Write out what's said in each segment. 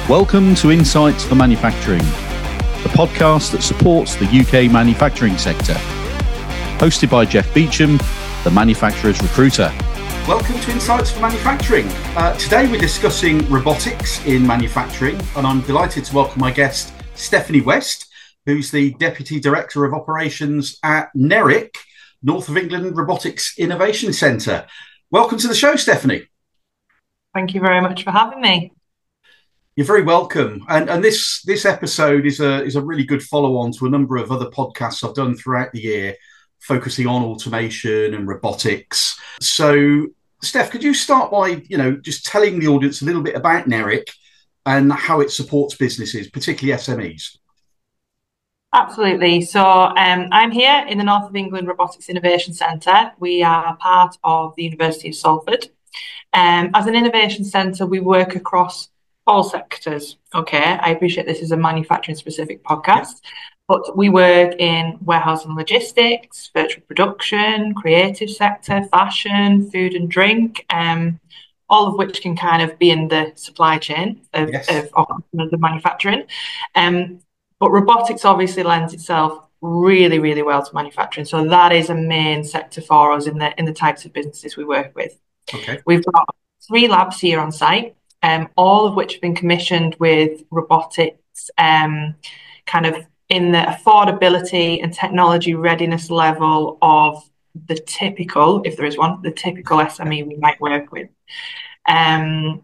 Welcome to Insights for Manufacturing, the podcast that supports the UK manufacturing sector. Hosted by Jeff Beecham, the manufacturer's recruiter. Welcome to Insights for Manufacturing. Today we're discussing robotics in manufacturing, and I'm delighted to welcome my guest, Stephanie West, who's the Deputy Director of Operations at NERIC, North of England Robotics Innovation Centre. Welcome to the show, Stephanie. Thank you very much for having me. You're very welcome. And this episode is a really good follow-on to a number of other podcasts I've done throughout the year, focusing on automation and robotics. So, Steph, could you start by, just telling the audience a little bit about NERIC and how it supports businesses, particularly SMEs? Absolutely. So I'm here in the North of England Robotics Innovation Centre. We are part of the University of Salford. As an innovation centre, we work across all sectors. Okay, I appreciate this is a manufacturing specific podcast, but we work in warehouse and logistics, virtual production, creative sector, fashion, food and drink, all of which can kind of be in the supply chain of the manufacturing. But robotics obviously lends itself really, really well to manufacturing. So that is a main sector for us in the types of businesses we work with. Okay. We've got 3 labs here on site. All of which have been commissioned with robotics kind of in the affordability and technology readiness level of the typical, if there is one, the typical SME we might work with. And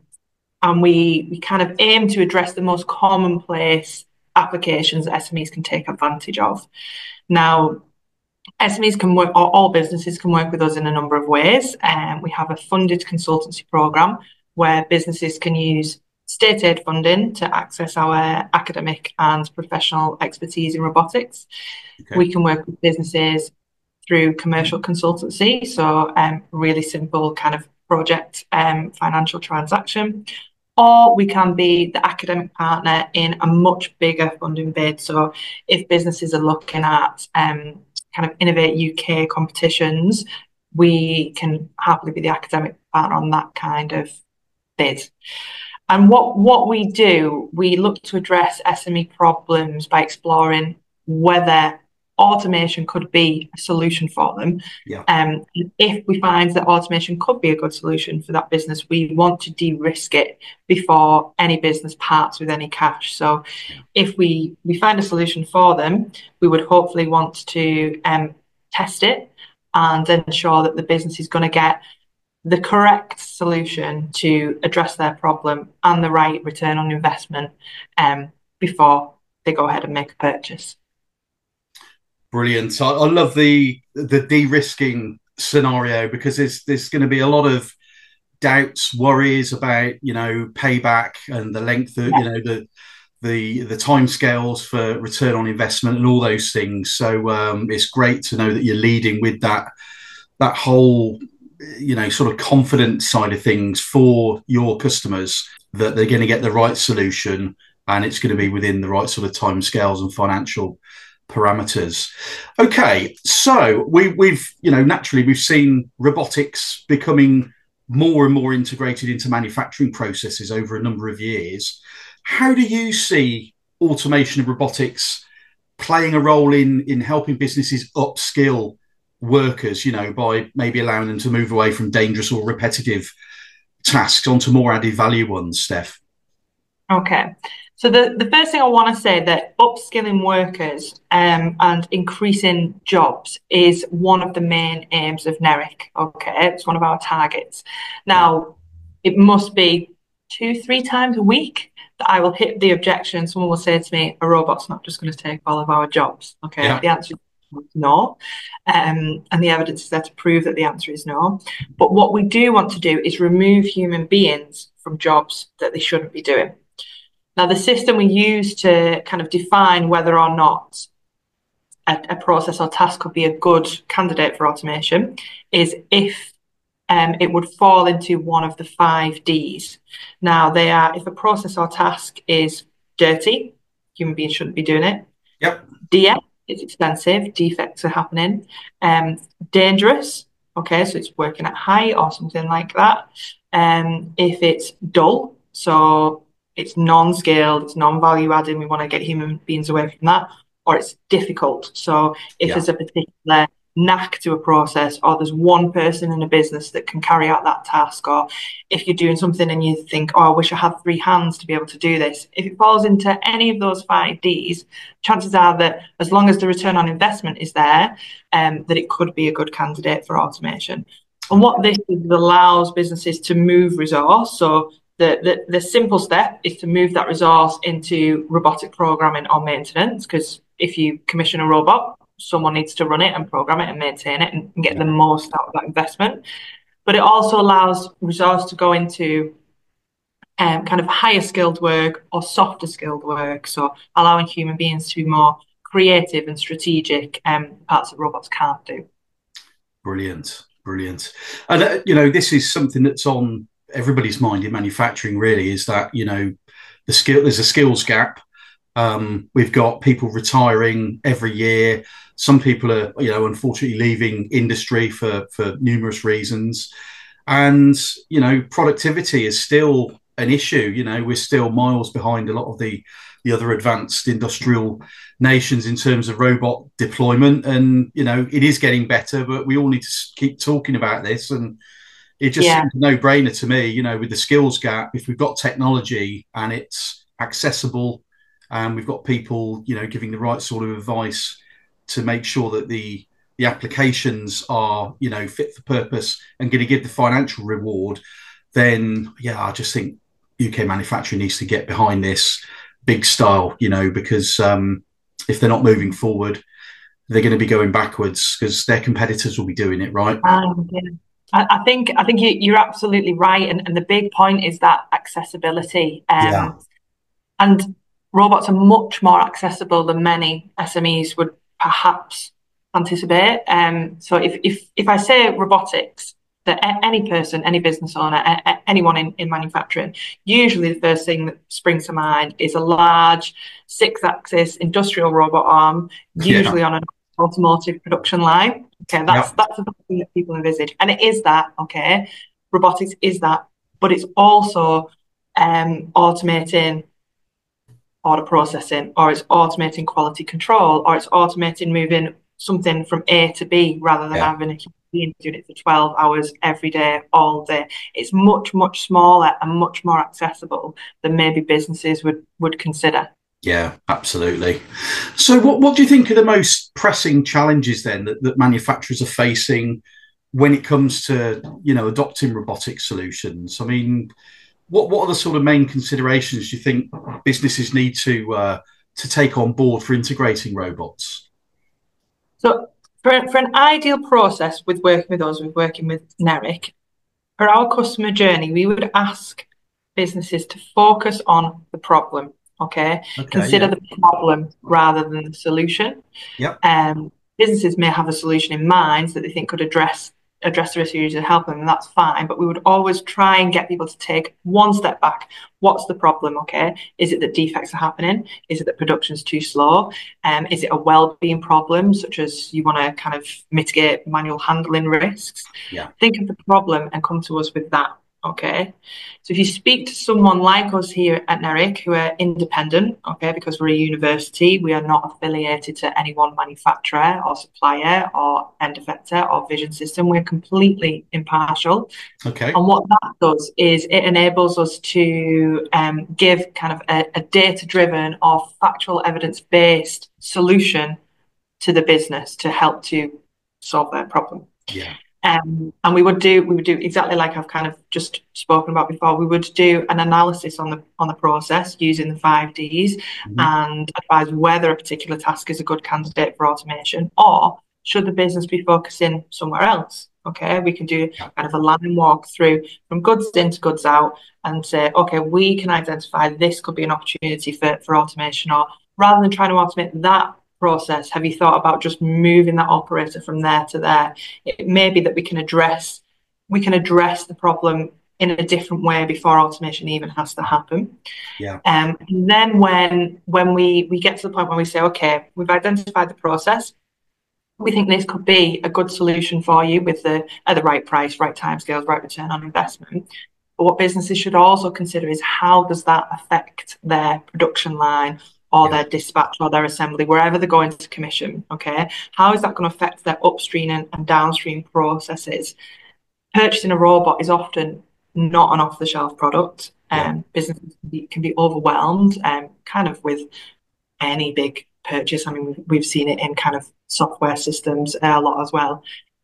we kind of aim to address the most commonplace applications that SMEs can take advantage of. Now, SMEs can work, or all businesses can work with us in a number of ways. We have a funded consultancy programme where businesses can use state aid funding to access our academic and professional expertise in robotics. Okay. We can work with businesses through commercial consultancy, so really simple kind of project financial transaction, or we can be the academic partner in a much bigger funding bid. So if businesses are looking at kind of Innovate UK competitions, we can happily be the academic partner on that kind of bid. And what we do, we look to address SME problems by exploring whether automation could be a solution for them. Yeah. If we find that automation could be a good solution for that business, we want to de-risk it before any business parts with any cash. So if we find a solution for them, we would hopefully want to test it and ensure that the business is going to get the correct solution to address their problem and the right return on investment before they go ahead and make a purchase. Brilliant. I love the de-risking scenario, because there's going to be a lot of doubts, worries about payback and the length of the timescales for return on investment and all those things. So it's great to know that you're leading with that whole sort of confident side of things for your customers, that they're going to get the right solution and it's going to be within the right sort of timescales and financial parameters. Okay, so we've naturally we've seen robotics becoming more and more integrated into manufacturing processes over a number of years. How do you see automation and robotics playing a role in helping businesses upskill workers, by maybe allowing them to move away from dangerous or repetitive tasks onto more added value ones, Steph? Okay. So the first thing I want to say, that upskilling workers and increasing jobs is one of the main aims of NERIC. Okay. It's one of our targets. Now, it must be 2-3 times a week that I will hit the objection. Someone will say to me, a robot's not just going to take all of our jobs. Okay. Yeah. The answer is no, and the evidence is there to prove that the answer is no. But what we do want to do is remove human beings from jobs that they shouldn't be doing. Now, the system we use to kind of define whether or not a process or task could be a good candidate for automation is if it would fall into one of the 5 Ds. Now, they are: if a process or task is dirty, human beings shouldn't be doing it. Yep. DS, it's expensive, defects are happening. Dangerous, okay, so it's working at height or something like that. If it's dull, so it's non-scaled, it's non-value adding, we want to get human beings away from that, or it's difficult. So if there's a particular knack to a process, or there's one person in a business that can carry out that task, or if you're doing something and you think, oh, I wish I had 3 hands to be able to do this, if it falls into any of those 5 Ds, chances are that as long as the return on investment is there, that it could be a good candidate for automation. And what this allows businesses to move resource. So the simple step is to move that resource into robotic programming or maintenance, because if you commission a robot, someone needs to run it and program it and maintain it and get the most out of that investment. But it also allows resource to go into kind of higher skilled work or softer skilled work. So allowing human beings to be more creative and strategic, parts that robots can't do. Brilliant. And, this is something that's on everybody's mind in manufacturing, really, is that, there's a skills gap. We've got people retiring every year. Some people are, unfortunately leaving industry for numerous reasons. And, productivity is still an issue. We're still miles behind a lot of the other advanced industrial nations in terms of robot deployment. And, it is getting better, but we all need to keep talking about this. And it just seems a no-brainer to me, with the skills gap, if we've got technology and it's accessible and we've got people, giving the right sort of advice to make sure that the applications are, fit for purpose and going to give the financial reward, then, I just think UK manufacturing needs to get behind this big style, because if they're not moving forward, they're going to be going backwards because their competitors will be doing it, right? I think you're absolutely right, and the big point is that accessibility. And robots are much more accessible than many SMEs would perhaps anticipate. So if I say robotics, that any person, any business owner, anyone in manufacturing, usually the first thing that springs to mind is a large 6-axis industrial robot arm, usually on an automotive production line. Okay, that's the thing that people envisage. And it is that, okay, robotics is that, but it's also automating order processing, or it's automating quality control, or it's automating moving something from A to B rather than having a human being doing it for 12 hours every day, all day. It's much, much smaller and much more accessible than maybe businesses would consider. Yeah, absolutely. So what do you think are the most pressing challenges then that manufacturers are facing when it comes to, adopting robotic solutions? I mean, what are the sort of main considerations you think businesses need to take on board for integrating robots? So for an ideal process with working with us, with working with NERIC, for our customer journey, we would ask businesses to focus on the problem. Okay, consider the problem rather than the solution. Businesses may have a solution in mind that they think could address the issues and help them, and that's fine. But we would always try and get people to take one step back. What's the problem? Okay, is it that defects are happening? Is it that production's too slow? Is it a well-being problem, such as you want to kind of mitigate manual handling risks? Think of the problem and come to us with that. Okay, so if you speak to someone like us here at NERIC, who are independent, okay, because we're a university, we are not affiliated to any one manufacturer or supplier or end effector or vision system. We're completely impartial. Okay. And what that does is it enables us to give kind of a data-driven or factual evidence-based solution to the business to help to solve their problem. And we would do exactly like I've kind of just spoken about before. We would do an analysis on the process using the 5 Ds and advise whether a particular task is a good candidate for automation, or should the business be focusing somewhere else. Okay, we can do kind of a line walk through from goods in to goods out and say, okay, we can identify this could be an opportunity for automation, or rather than trying to automate that process, have you thought about just moving that operator from there to there? It may be that we can address the problem in a different way before automation even has to happen. And then when we get to the point where we say, okay, we've identified the process, we think this could be a good solution for you with at the right price, right timescales, right return on investment. But what businesses should also consider is how does that affect their production line or their dispatch or their assembly, wherever they're going to commission, okay? How is that going to affect their upstream and downstream processes? Purchasing a robot is often not an off-the-shelf product. Businesses can be overwhelmed kind of with any big purchase. I mean, we've seen it in kind of software systems a lot as well.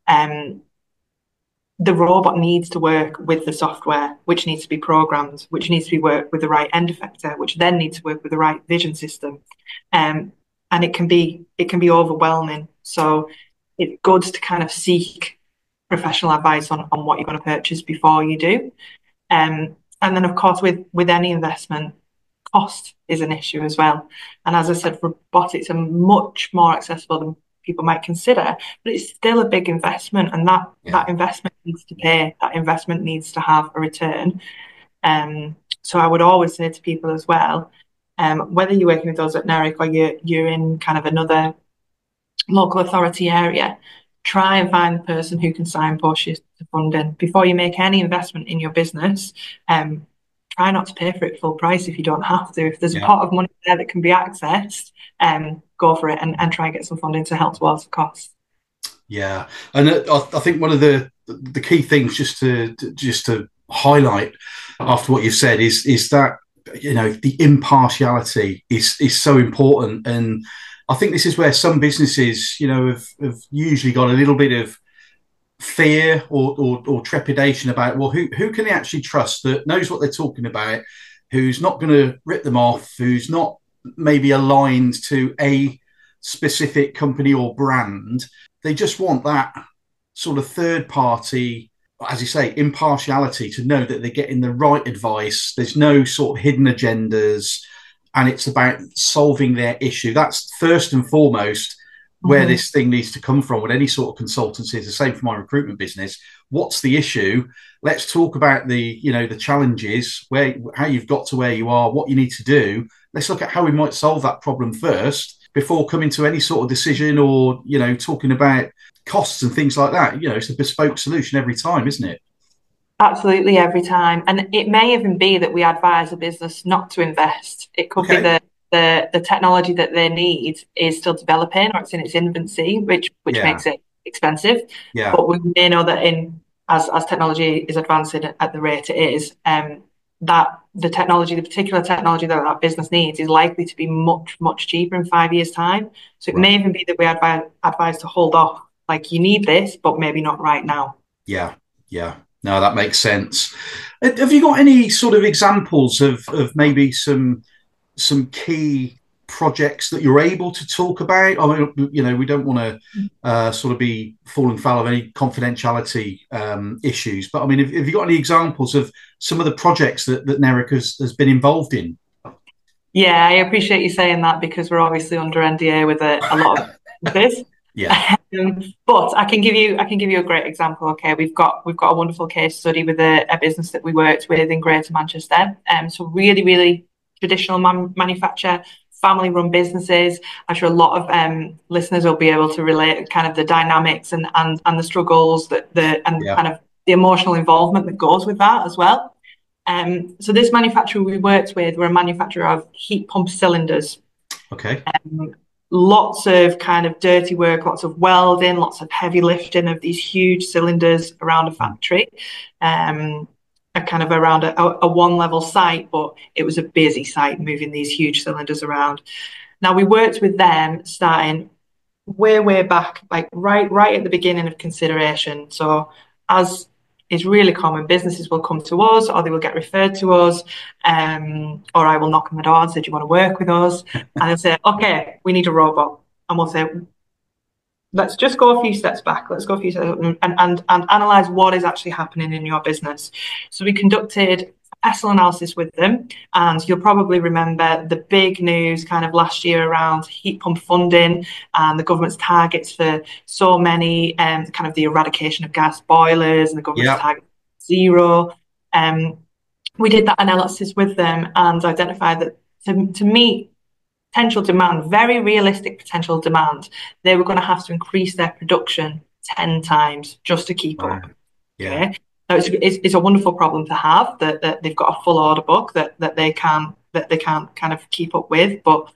The robot needs to work with the software, which needs to be programmed, which needs to be worked with the right end effector, which then needs to work with the right vision system. And it can be overwhelming. So it's good to kind of seek professional advice on what you're going to purchase before you do. And then, of course, with any investment, cost is an issue as well. And as I said, robotics are much more accessible than people might consider, but it's still a big investment, and that investment needs to pay. That investment needs to have a return. So I would always say to people as well, whether you're working with us at NERIC or you're in kind of another local authority area, try and find the person who can signpost you to funding before you make any investment in your business. Try not to pay for it full price if you don't have to. If there's a pot of money there that can be accessed, go for it and try and get some funding to help towards the cost. Yeah, and I think one of the key things just to highlight after what you've said is that the impartiality is so important, and I think this is where some businesses have usually got a little bit of fear or trepidation about, well, who can they actually trust that knows what they're talking about, who's not going to rip them off, who's not maybe aligned to a specific company or brand. They just want that sort of third party, as you say, impartiality, to know that they're getting the right advice. There's no sort of hidden agendas, and it's about solving their issue. That's first and foremost where this thing needs to come from with any sort of consultancy. It's the same for my recruitment business. What's the issue? Let's talk about the challenges, how you've got to where you are, what you need to do. Let's look at how we might solve that problem first before coming to any sort of decision or, talking about costs and things like that. It's a bespoke solution every time, isn't it? Absolutely, every time. And it may even be that we advise a business not to invest. It could be that the technology that they need is still developing or it's in its infancy, which makes it expensive. Yeah. But we may know that as technology is advancing at the rate it is, that the particular technology that business needs is likely to be much, much cheaper in 5 years' time. So it may even be that we advise to hold off, like, you need this, but maybe not right now. Yeah. No, that makes sense. Have you got any sort of examples of maybe some key projects that you're able to talk about? I mean, we don't want to sort of be falling foul of any confidentiality issues, but I mean, have you got any examples of some of the projects that NERIC has been involved in? Yeah, I appreciate you saying that, because we're obviously under NDA with a lot of this. Yeah. But I can give you a great example. Okay, we've got a wonderful case study with a business that we worked with in Greater Manchester. So really, really traditional manufacturer, family-run businesses. I'm sure a lot of listeners will be able to relate kind of the dynamics and the struggles kind of the emotional involvement that goes with that as well. So this manufacturer we worked with were a manufacturer of heat pump cylinders. Okay. Lots of kind of dirty work, lots of welding, lots of heavy lifting of these huge cylinders around a factory. Kind of around a one-level site, but it was a busy site moving these huge cylinders around. Now, we worked with them starting way back, like right at the beginning of consideration. So as is really common, businesses will come to us or they will get referred to us, or I will knock on the door and say, do you want to work with us? And they'll say, okay, we need a robot. And we'll say, let's just go a few steps back. Let's go a few steps and analyze what is actually happening in your business. So we conducted a pestle analysis with them, and you'll probably remember the big news kind of last year around heat pump funding and the government's targets for so many, kind of the eradication of gas boilers and the government's target zero. We did that analysis with them and identified that to meet potential demand, very realistic potential demand, they were going to have to increase their production 10 times just to keep up. Yeah. Okay? No, it's a wonderful problem to have that they've got a full order book that they can kind of keep up with, but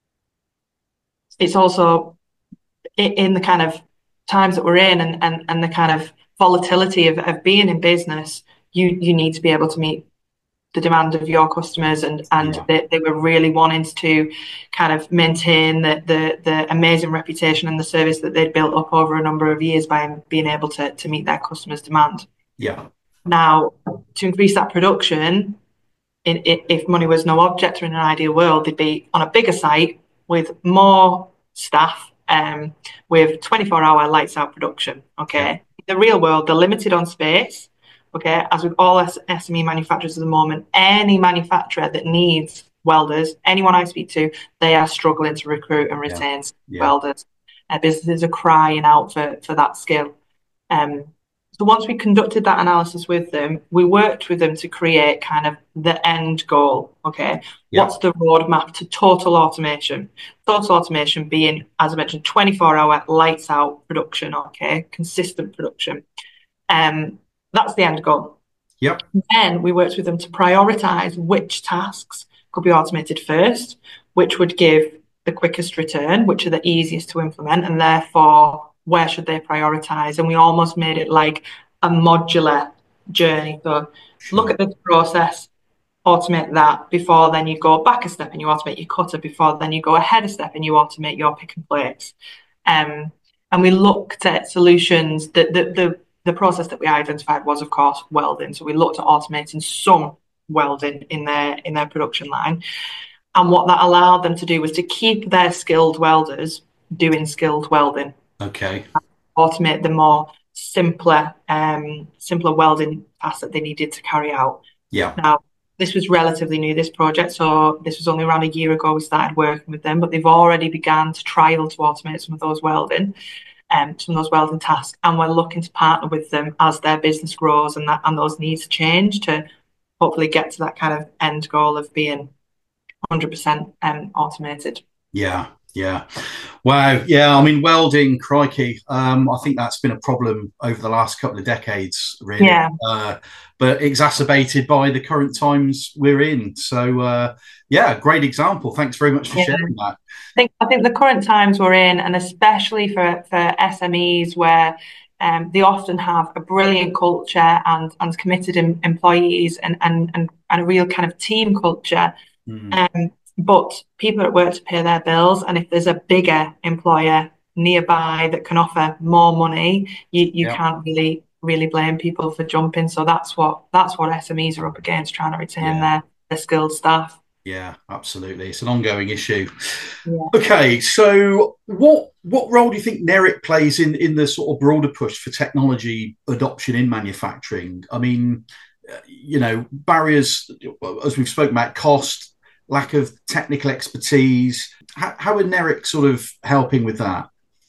it's also in the kind of times that we're in and the kind of volatility of being in business, you need to be able to meet the demand of your customers, and they were really wanting to kind of maintain the amazing reputation and the service that they'd built up over a number of years by being able to meet their customers' demand. Yeah. Now, to increase that production, if money was no object or in an ideal world, they'd be on a bigger site with more staff, with 24-hour lights out production. Okay. Yeah. In the real world, they're limited on space. Okay. As with all SME manufacturers at the moment, any manufacturer that needs welders, anyone I speak to, they are struggling to recruit and retain welders. Businesses are crying out for that skill. So once we conducted that analysis with them, we worked with them to create kind of the end goal. Okay. Yeah. What's the roadmap to total automation? Total automation being, as I mentioned, 24-hour lights out production. Okay. Consistent production. That's the end goal. Yep. Then we worked with them to prioritize which tasks could be automated first, which would give the quickest return, which are the easiest to implement, and therefore where should they prioritize? And we almost made it like a modular journey. So look at this process, automate that before then you go back a step and you automate your cutter, before then you go ahead a step and you automate your pick and place. And we looked at solutions that the process that we identified was, of course, welding. So we looked at automating some welding in their production line. And what that allowed them to do was to keep their skilled welders doing skilled welding. Okay. Automate the more simpler welding tasks that they needed to carry out. Yeah. Now, this was relatively new, this project, so this was only around a year ago we started working with them, but they've already begun to trial to automate some of those welding tasks, and we're looking to partner with them as their business grows and those needs change to hopefully get to that kind of end goal of being 100% automated. Yeah. Yeah. Wow. Yeah. I mean, welding, crikey. I think that's been a problem over the last couple of decades, really. Yeah. But exacerbated by the current times we're in. So, great example. Thanks very much for sharing that. I think the current times we're in, and especially for SMEs where they often have a brilliant culture and committed employees and a real kind of team culture. But people are at work to pay their bills, and if there's a bigger employer nearby that can offer more money, you can't really blame people for jumping. So that's what SMEs are up against, trying to retain their skilled staff. Yeah, absolutely. It's an ongoing issue. Yeah. Okay, so what role do you think NERIC plays in the sort of broader push for technology adoption in manufacturing? I mean, barriers, as we've spoken about, cost, lack of technical expertise. How are NERIC sort of helping with that?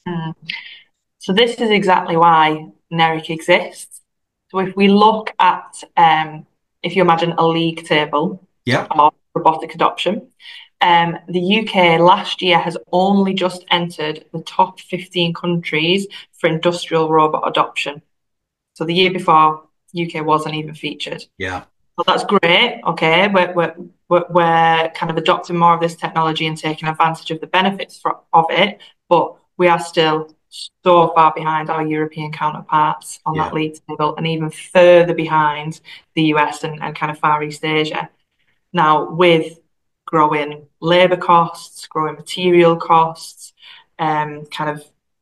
So this is exactly why NERIC exists. So if we look at, if you imagine a league table of robotic adoption, the UK last year has only just entered the top 15 countries for industrial robot adoption. So the year before, UK wasn't even featured. Yeah. Well, that's great. Okay, we're kind of adopting more of this technology and taking advantage of the benefits of it, but we are still so far behind our European counterparts on that league table, and even further behind the US and kind of Far East Asia. Now, with growing labour costs, growing material costs, kind of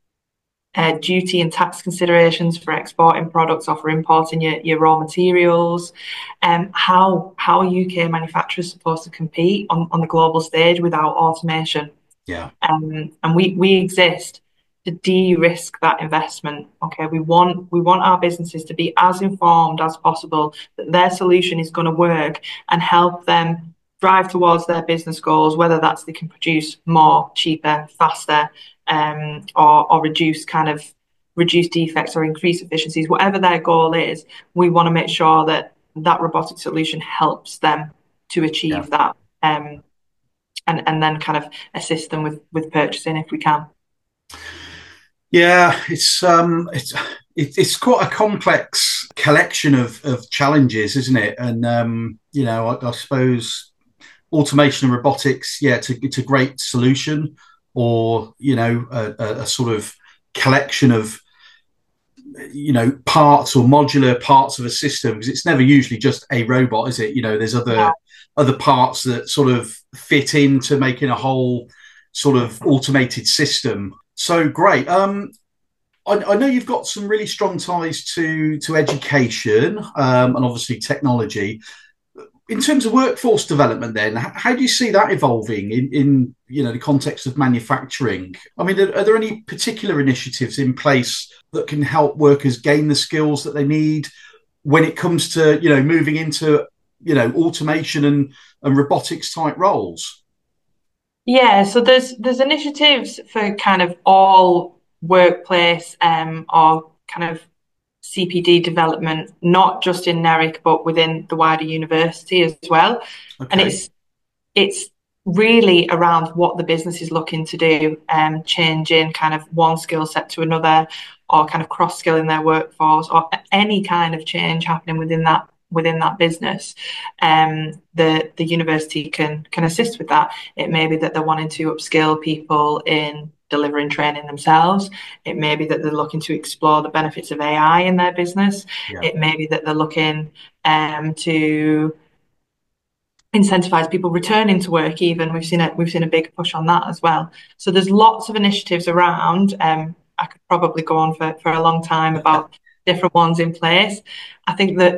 duty and tax considerations for exporting products or for importing your raw materials, how are UK manufacturers supposed to compete on the global stage without automation? Yeah. And we exist to de-risk that investment. Okay, we want our businesses to be as informed as possible that their solution is going to work and help them drive towards their business goals, whether that's they can produce more, cheaper, faster, or reduce defects or increase efficiencies. Whatever their goal is, we want to make sure that robotic solution helps them to achieve that, and then kind of assist them with purchasing if we can. Yeah, it's quite a complex collection of challenges, isn't it? And I suppose automation and robotics, yeah, it's a great solution, or a sort of collection of parts or modular parts of a system, because it's never usually just a robot, is it? There's other parts that sort of fit into making a whole sort of automated system. So great. I know you've got some really strong ties to education, and obviously technology. In terms of workforce development, then, how do you see that evolving in the context of manufacturing? I mean, are there any particular initiatives in place that can help workers gain the skills that they need when it comes to moving into automation and robotics type roles? Yeah, so there's initiatives for kind of all workplace or kind of CPD development, not just in NERIC, but within the wider university as well. And Okay. it's really around what the business is looking to do, changing kind of one skill set to another, or kind of cross skilling their workforce, or any kind of change happening within that business. The university can assist with that. It may be that they're wanting to upskill people in delivering training themselves. It may be that they're looking to explore the benefits of AI in their business. Yeah. It may be that they're looking to incentivize people returning to work. Even we've seen a big push on that as well. So there's lots of initiatives around. I could probably go on for a long time about different ones in place. I think that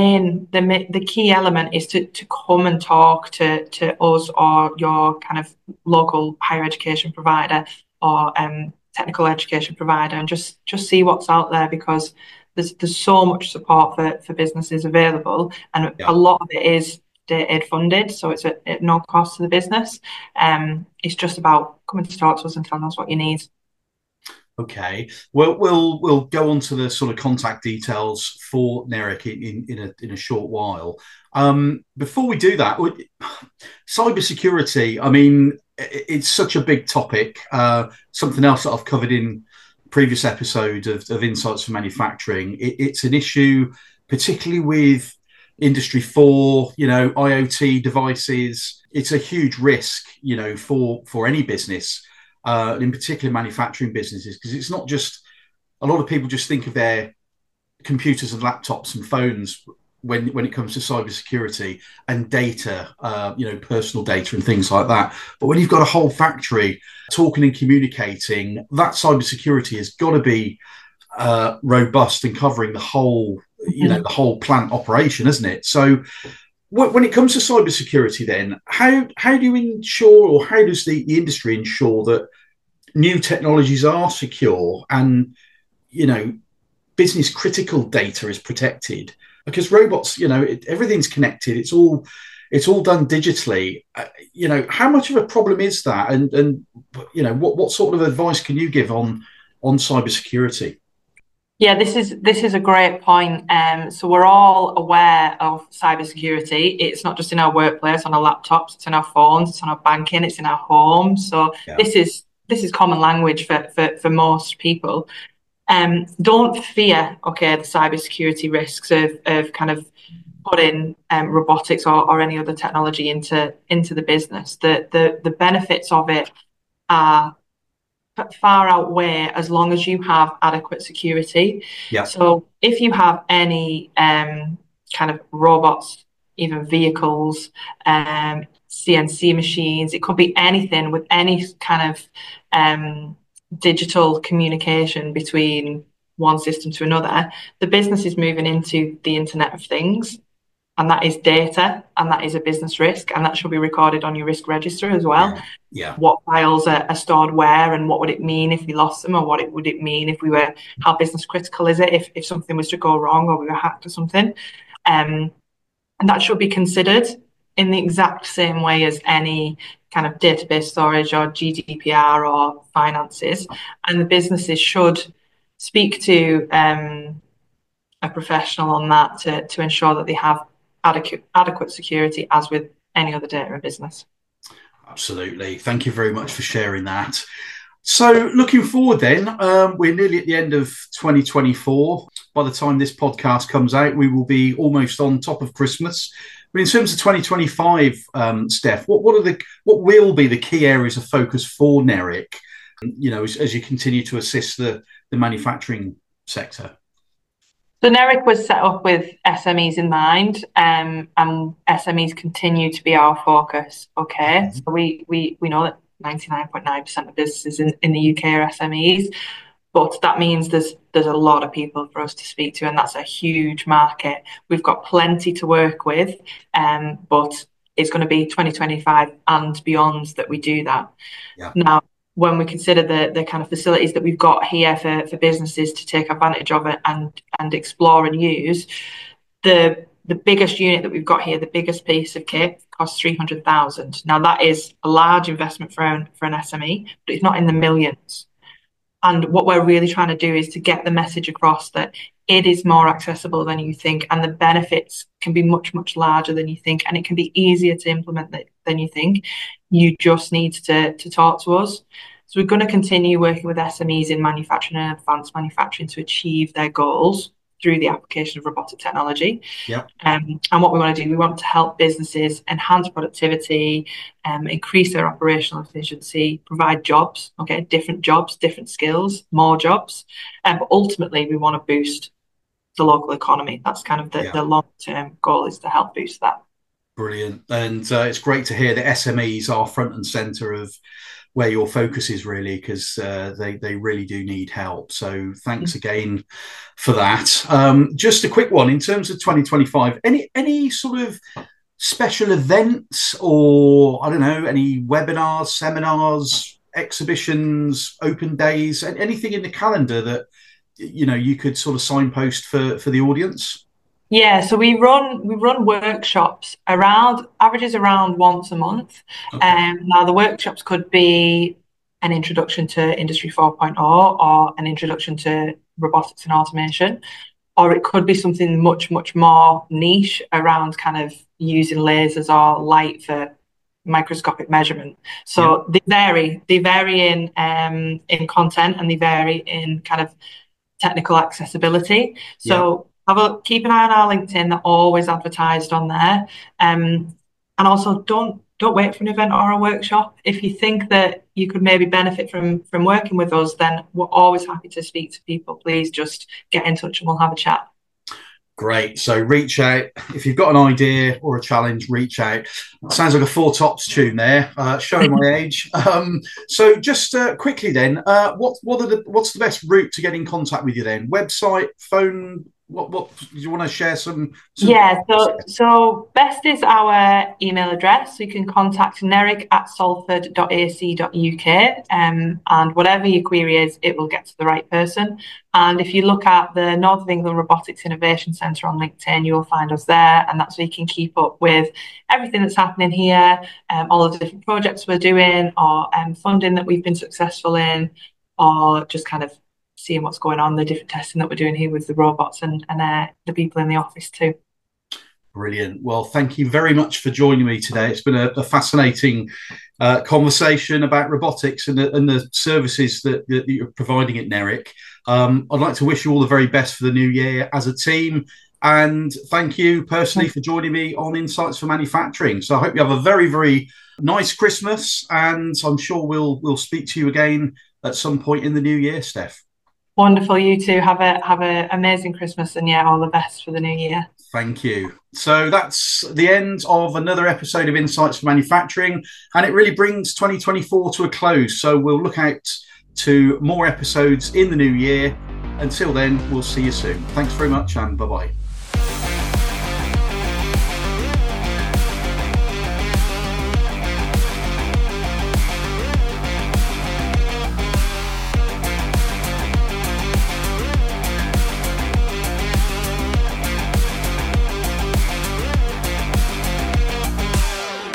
the key element is to come and talk to us or your kind of local higher education provider or technical education provider, and just see what's out there, because there's so much support for businesses available, and Yeah. a lot of it is state aid funded, so it's at no cost to the business. It's just about coming to talk to us and telling us what you need. Okay. Well, we'll go on to the sort of contact details for NERIC in a short while. Before we do that, cybersecurity. I mean, it's such a big topic. Something else that I've covered in previous episodes of Insights for Manufacturing. It's an issue, particularly with Industry 4, IoT devices. It's a huge risk, for any business. In particular manufacturing businesses, because it's not just, a lot of people just think of their computers and laptops and phones when it comes to cybersecurity and data, personal data and things like that. But when you've got a whole factory talking and communicating, that cybersecurity has got to be robust and covering the whole, the whole plant operation, isn't it? So when it comes to cybersecurity, then how do you ensure, or how does the industry ensure that new technologies are secure and business critical data is protected? Because robots, everything's connected. It's all done digitally. How much of a problem is that? And what sort of advice can you give on cybersecurity? Yeah, this is a great point. So we're all aware of cybersecurity. It's not just in our workplace, on our laptops, it's in our phones, it's on our banking, it's in our homes. So Yeah. this is common language for most people. Don't fear, the cybersecurity risks of kind of putting robotics or any other technology into the business. The benefits of it are far outweigh, as long as you have adequate security. Yeah. So if you have any kind of robots, even vehicles, CNC machines, it could be anything with any kind of digital communication between one system to another, the business is moving into the Internet of Things. And that is data, and that is a business risk, and that should be recorded on your risk register as well. Yeah. What files are stored where, and what would it mean if we lost them, or would it mean if how business critical is it if something was to go wrong or we were hacked or something? And that should be considered in the exact same way as any kind of database storage or GDPR or finances. And the businesses should speak to a professional on that to ensure that they have adequate security, as with any other data in business. Absolutely. Thank you very much for sharing that. So looking forward then, we're nearly at the end of 2024. By the time this podcast comes out, we will be almost on top of Christmas. But in terms of 2025, Steph, what will be the key areas of focus for NERIC, as you continue to assist the manufacturing sector? So NERIC was set up with SMEs in mind, and SMEs continue to be our focus. Okay, so we know that 99.9% of businesses in the UK are SMEs, but that means there's a lot of people for us to speak to, and that's a huge market. We've got plenty to work with, but it's going to be 2025 and beyond that we do that. Yeah. Now, when we consider the kind of facilities that we've got here for businesses to take advantage of it and explore and use, the biggest unit that we've got here, the biggest piece of kit, costs 300,000. Now that is a large investment for an SME, but it's not in the millions. And what we're really trying to do is to get the message across that it is more accessible than you think, and the benefits can be much, much larger than you think, and it can be easier to implement than you think. You just need to talk to us. So we're going to continue working with SMEs in manufacturing and advanced manufacturing to achieve their goals through the application of robotic technology. Yep. And what we want to do, we want to help businesses enhance productivity, increase their operational efficiency, provide jobs, different jobs, different skills, more jobs. But ultimately, we want to boost the local economy. That's kind of the long-term goal, is to help boost that. Brilliant. And it's great to hear that SMEs are front and centre of where your focus is, really, because they really do need help. So thanks again for that. Just a quick one in terms of 2025. Any sort of special events, or I don't know, any webinars, seminars, exhibitions, open days, anything in the calendar that you could sort of signpost for the audience? Yeah, so we run workshops averages around once a month. Okay. Now the workshops could be an introduction to Industry 4.0 or an introduction to robotics and automation, or it could be something much, much more niche around kind of using lasers or light for microscopic measurement. So they vary in content, and they vary in kind of technical accessibility. So keep an eye on our LinkedIn. They're always advertised on there. And also don't wait for an event or a workshop. If you think that you could maybe benefit from working with us, then we're always happy to speak to people. Please just get in touch and we'll have a chat. Great. So reach out. If you've got an idea or a challenge, reach out. Sounds like a Four Tops tune there, showing my age. So just quickly then, what's the best route to get in contact with you then? Website, phone? What do you want to share some? Yeah, so best is our email address. So you can contact neric@salford.ac.uk, and whatever your query is, it will get to the right person. And if you look at the North of England Robotics Innovation Centre on LinkedIn, you will find us there, and that's where you can keep up with everything that's happening here, all the different projects we're doing, or funding that we've been successful in, or just kind of seeing what's going on, the different testing that we're doing here with the robots and the people in the office too. Brilliant. Well, thank you very much for joining me today. It's been a fascinating conversation about robotics and the services that you're providing at NERIC. I'd like to wish you all the very best for the new year as a team. And thank you personally for joining me on Insights for Manufacturing. So I hope you have a very, very nice Christmas, and I'm sure we'll speak to you again at some point in the new year, Steph. Wonderful. You too. Have a amazing Christmas, and all the best for the new year. Thank you. So that's the end of another episode of Insights for Manufacturing, and it really brings 2024 to a close. So we'll look out to more episodes in the new year. Until then, we'll see you soon. Thanks very much, and bye-bye.